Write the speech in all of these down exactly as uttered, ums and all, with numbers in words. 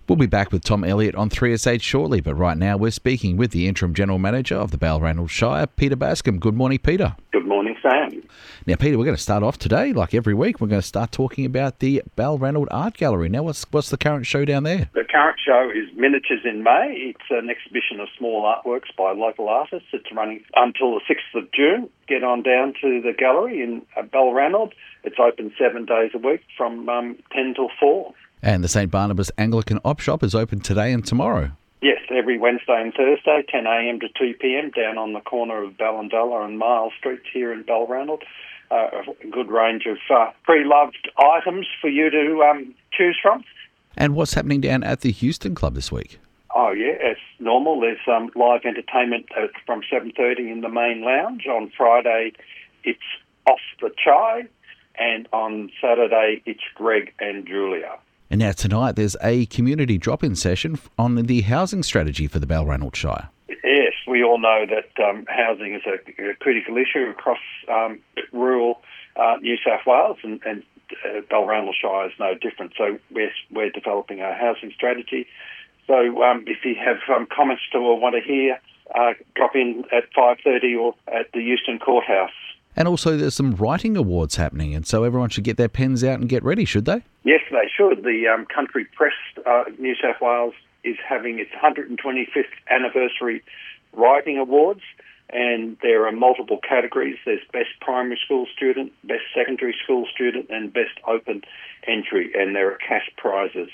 We'll be back with Tom Elliott on three S H shortly, but right now we're speaking with the Interim General Manager of the Balranald Shire, Peter Bascom. Good morning, Peter. Good morning, Sam. Now, Peter, we're going to start off today, like every week, we're going to start talking about the Balranald Art Gallery. Now, what's what's the current show down there? The current show is Miniatures in May. It's an exhibition of small artworks by local artists. It's running until the sixth of June. Get on down to the gallery in Balranald. It's open seven days a week from um, ten till four. And the Saint Barnabas Anglican Op Shop is open today and tomorrow. Yes, every Wednesday and Thursday, ten a.m. to two p.m, down on the corner of Ballandella and Miles Streets here in Balranald. Uh, a good range of uh, pre-loved items for you to um, choose from. And what's happening down at the Houston Club this week? Oh, yeah, as normal. There's um, live entertainment uh, from seven thirty in the main lounge. On Friday, it's Off the Chai. And on Saturday, it's Greg and Julia. And now tonight there's a community drop-in session on the housing strategy for the Balranald Shire. Yes, we all know that um, housing is a, a critical issue across um, rural uh, New South Wales, and, and uh, Balranald Shire is no different. So we're, we're developing a housing strategy. So um, if you have um, comments to or want to hear, uh, drop in at five thirty or at the Euston Courthouse. And also there's some writing awards happening, and so everyone should get their pens out and get ready, should they? Yes, they should. The um, Country Press uh, New South Wales is having its one hundred twenty-fifth anniversary writing awards, and there are multiple categories. There's Best Primary School Student, Best Secondary School Student, and Best Open Entry, and there are cash prizes.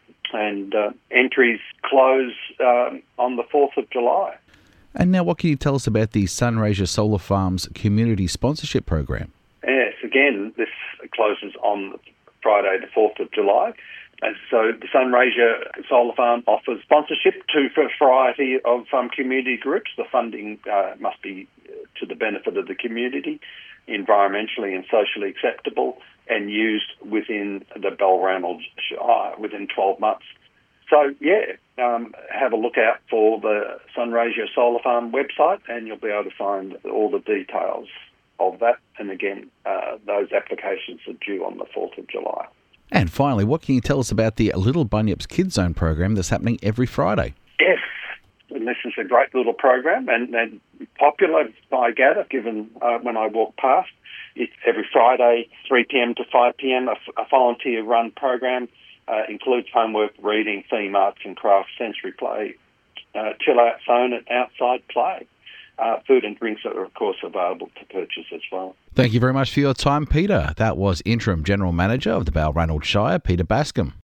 And uh, entries close um, on the fourth of July. And now what can you tell us about the Sunraysia Solar Farms Community Sponsorship Program? Yes, again, this closes on Friday the fourth of July. And so the Sunraysia Solar Farm offers sponsorship to a variety of um, community groups. The funding uh, must be to the benefit of the community, environmentally and socially acceptable, and used within the Balranald Shire within twelve months. So, yeah, um, have a look out for the Sunraysia Solar Farm website, and you'll be able to find all the details of that. And again, uh, those applications are due on the fourth of July. And finally, what can you tell us about the Little Bunyips Kids Zone program that's happening every Friday? Yes, and this is a great little program, and, and popular, I gather, given uh, when I walk past. It's every Friday, three p.m. to five p.m, a, a volunteer-run program. Uh, includes homework, reading, theme arts and crafts, sensory play, uh, chill-out zone and outside play. Uh, food and drinks are, of course, available to purchase as well. Thank you very much for your time, Peter. That was Interim General Manager of the Balranald Shire, Peter Bascom.